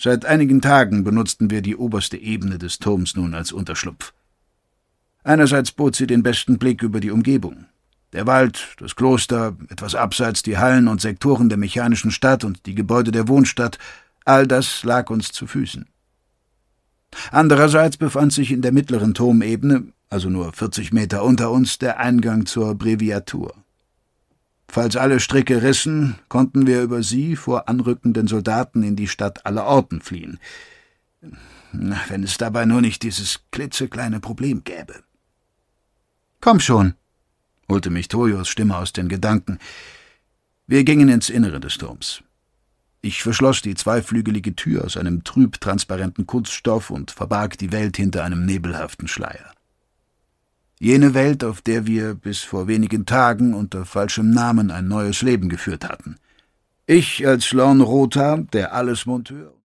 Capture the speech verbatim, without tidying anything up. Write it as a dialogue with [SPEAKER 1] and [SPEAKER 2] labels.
[SPEAKER 1] Seit einigen Tagen benutzten wir die oberste Ebene des Turms nun als Unterschlupf. Einerseits bot sie den besten Blick über die Umgebung. Der Wald, das Kloster, etwas abseits die Hallen und Sektoren der mechanischen Stadt und die Gebäude der Wohnstadt, all das lag uns zu Füßen. Andererseits befand sich in der mittleren Turmebene, also nur vierzig Meter unter uns, der Eingang zur Breviatur. Falls alle Stricke rissen, konnten wir über sie vor anrückenden Soldaten in die Stadt allerorten fliehen. Wenn es dabei nur nicht dieses klitzekleine Problem gäbe. »Komm schon«, holte mich Tojos Stimme aus den Gedanken. Wir gingen ins Innere des Turms. Ich verschloss die zweiflügelige Tür aus einem trüb transparenten Kunststoff und verbarg die Welt hinter einem nebelhaften Schleier. Jene Welt, auf der wir bis vor wenigen Tagen unter falschem Namen ein neues Leben geführt hatten. Ich als Lorn Rota, der Allesmonteur,